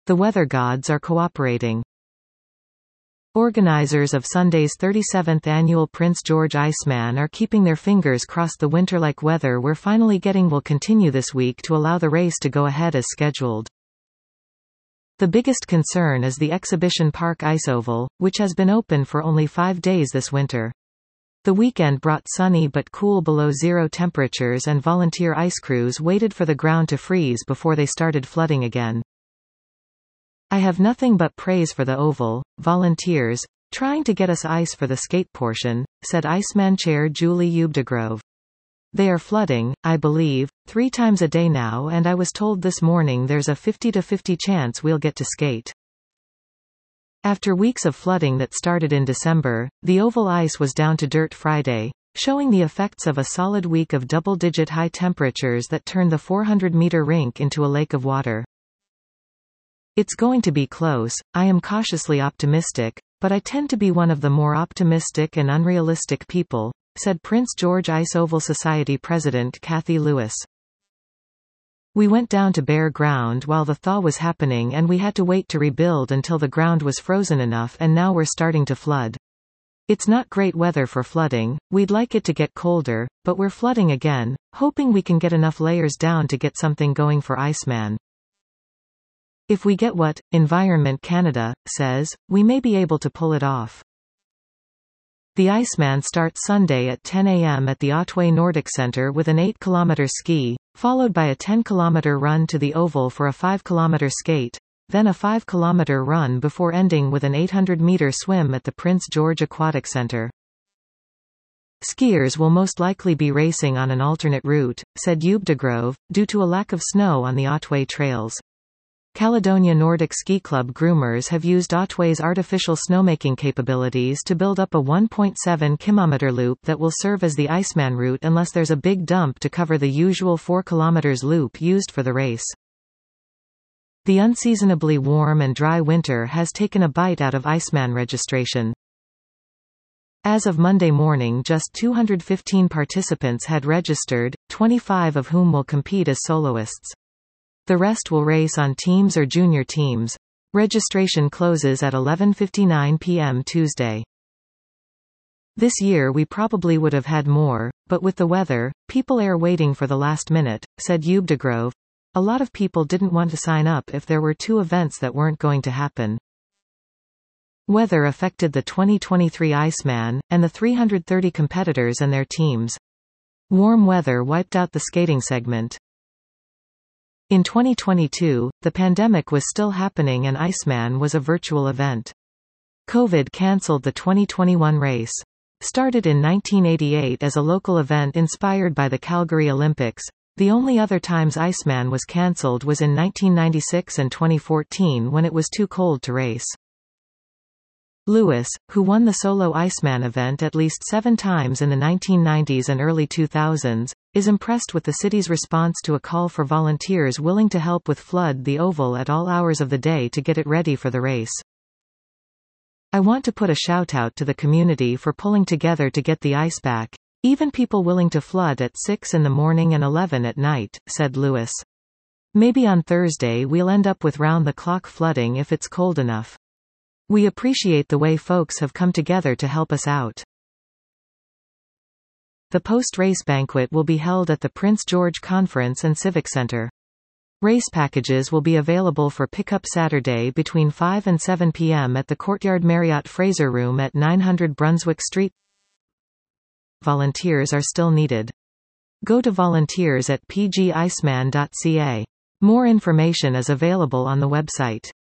The weather gods are cooperating. Organizers of Sunday's 37th annual Prince George Iceman are keeping their fingers crossed the winter-like weather we're finally getting will continue this week to allow the race to go ahead as scheduled. The biggest concern is the Exhibition Park Ice Oval, which has been open for only 5 days this winter. The weekend brought sunny but cool below-zero temperatures, and volunteer ice crews waited for the ground to freeze before they started flooding again. "I have nothing but praise for the oval, volunteers, trying to get us ice for the skate portion," said Iceman Chair Julie Ubdegrove. "They are flooding, I believe, 3 times a day now, and I was told this morning there's a 50-50 chance we'll get to skate." After weeks of flooding that started in December, the oval ice was down to dirt Friday, showing the effects of a solid week of double-digit high temperatures that turned the 400-meter rink into a lake of water. "It's going to be close. I am cautiously optimistic, but I tend to be one of the more optimistic and unrealistic people," said Prince George Ice Oval Society President Kathy Lewis. "We went down to bare ground while the thaw was happening, and we had to wait to rebuild until the ground was frozen enough, and now we're starting to flood. It's not great weather for flooding. We'd like it to get colder, but we're flooding again, hoping we can get enough layers down to get something going for Iceman. If we get what Environment Canada says, we may be able to pull it off." The Iceman starts Sunday at 10 a.m. at the Otway Nordic Centre with an 8-kilometre ski, followed by a 10-kilometre run to the Oval for a 5-kilometre skate, then a 5-kilometre run before ending with an 800-metre swim at the Prince George Aquatic Centre. "Skiers will most likely be racing on an alternate route," said Ubdegrove, due to a lack of snow on the Otway trails. Caledonia Nordic Ski Club groomers have used Otway's artificial snowmaking capabilities to build up a 1.7 km loop that will serve as the Iceman route unless there's a big dump to cover the usual 4 km loop used for the race. The unseasonably warm and dry winter has taken a bite out of Iceman registration. As of Monday morning, just 215 participants had registered, 25 of whom will compete as soloists. The rest will race on teams or junior teams. Registration closes at 11:59 p.m. Tuesday. "This year we probably would have had more, but with the weather, people are waiting for the last minute," said Ubdegrove. "A lot of people didn't want to sign up if there were 2 events that weren't going to happen." Weather affected the 2023 Iceman, and the 330 competitors and their teams. Warm weather wiped out the skating segment. In 2022, the pandemic was still happening and Iceman was a virtual event. COVID cancelled the 2021 race. Started in 1988 as a local event inspired by the Calgary Olympics, the only other times Iceman was cancelled was in 1996 and 2014 when it was too cold to race. Lewis, who won the solo Iceman event at least 7 times in the 1990s and early 2000s, is impressed with the city's response to a call for volunteers willing to help with flood the oval at all hours of the day to get it ready for the race. "I want to put a shout-out to the community for pulling together to get the ice back, even people willing to flood at 6 in the morning and 11 at night," said Lewis. "Maybe on Thursday we'll end up with round-the-clock flooding if it's cold enough. We appreciate the way folks have come together to help us out." The post-race banquet will be held at the Prince George Conference and Civic Centre. Race packages will be available for pickup Saturday between 5 and 7 p.m. at the Courtyard Marriott Fraser Room at 900 Brunswick Street. Volunteers are still needed. Go to volunteers at pgiceman.ca. More information is available on the website.